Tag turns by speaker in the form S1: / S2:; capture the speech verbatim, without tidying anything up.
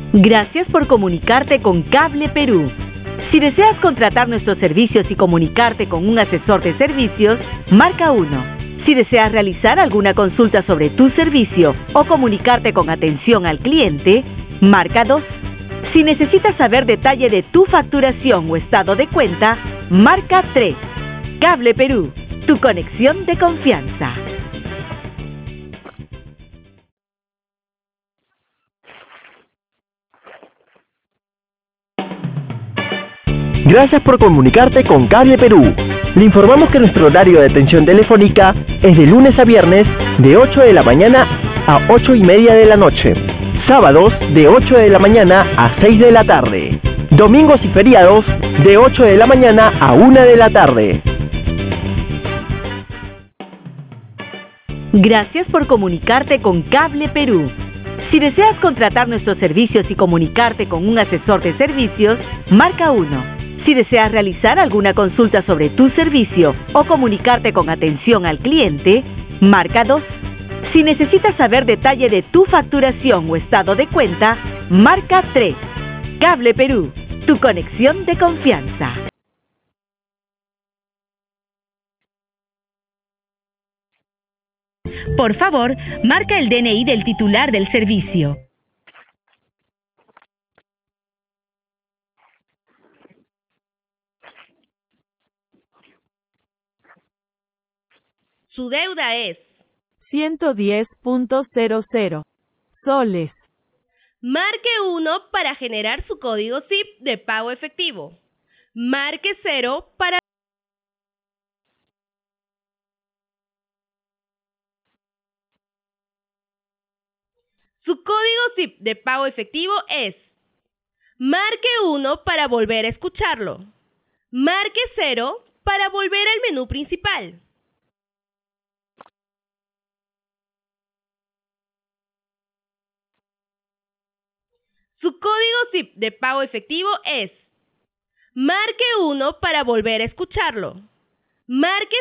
S1: Gracias por comunicarte con Cable Perú. Si deseas contratar nuestros servicios y comunicarte con un asesor de servicios, marca uno. Si deseas realizar alguna consulta sobre tu servicio o comunicarte con atención al cliente, marca dos. Si necesitas saber detalle de tu facturación o estado de cuenta, marca tres. Cable Perú, tu conexión de confianza.
S2: Gracias por comunicarte con Cable Perú. Le informamos que nuestro horario de atención telefónica es de lunes a viernes de ocho de la mañana a ocho y media de la noche. Sábados de ocho de la mañana a seis de la tarde. Domingos y feriados de ocho de la mañana a una de la tarde.
S1: Gracias por comunicarte con Cable Perú. Si deseas contratar nuestros servicios y comunicarte con un asesor de servicios, marca uno. Si deseas realizar alguna consulta sobre tu servicio o comunicarte con atención al cliente, marca dos. Si necesitas saber detalle de tu facturación o estado de cuenta, marca tres. Cable Perú, tu conexión de confianza. Por favor, marca el D N I del titular del servicio. Su deuda es
S3: ciento diez punto cero cero soles.
S4: Marque uno para generar su código S I P de pago efectivo. Marque cero para Su código S I P de pago efectivo es. Marque uno para volver a escucharlo. Marque cero para volver al menú principal. Su código S I P de pago efectivo es. Marque uno para volver a escucharlo. Marque